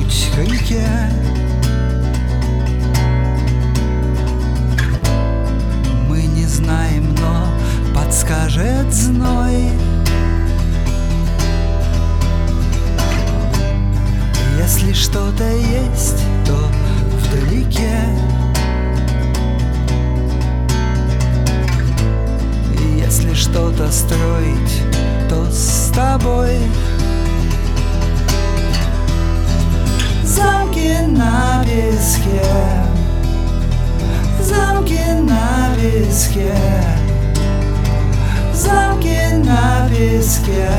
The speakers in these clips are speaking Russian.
путь к реке. Мы не знаем, но подскажет зной. Если что-то есть, то вдалеке. Если что-то строить, то с тобой. Замки на песке, замки на песке, замки на песке,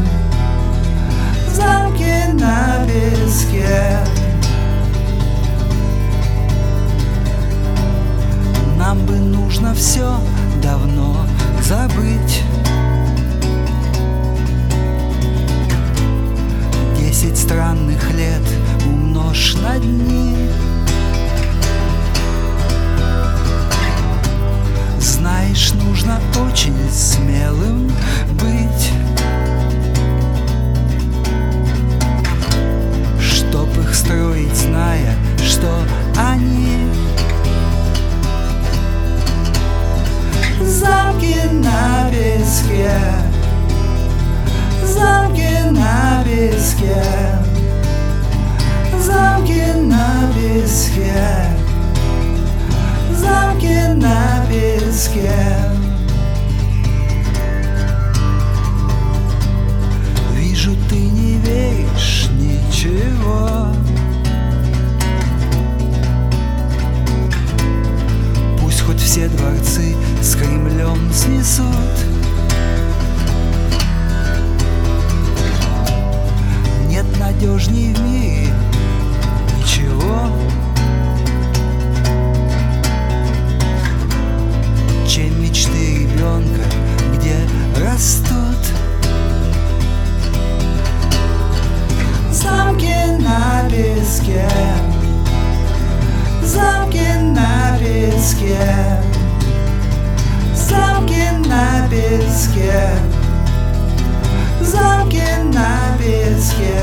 замки на песке. Нам бы нужно все давно забыть. 10 странных лет умножь на дни. Знаешь, нужно очень смелым быть, чтоб их строить, зная, что они замки на песке, замки на песке, замки на песке, замки на песке. Вижу, ты не веришь ничего. Пусть хоть все дворцы с Кремлем снесут. Нет надежней в мире ничего, чем мечты ребенка, где растут замки на песке, замки на песке, замки на песке, замки на песке.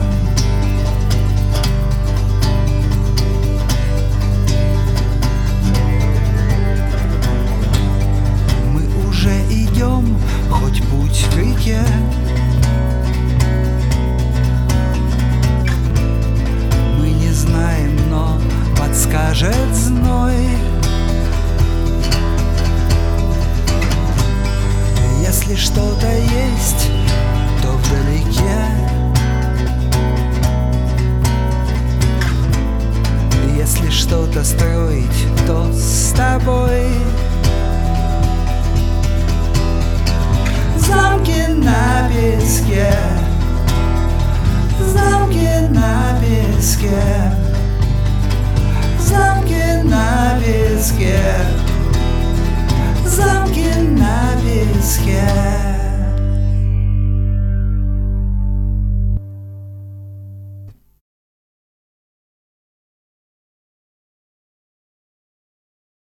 Мы уже идем, хоть путь к реке. Мы не знаем, но подскажет зной. Если что-то есть, то вдалеке. Если что-то строить, то с тобой. Замки на песке, замки на песке, замки на песке, замки на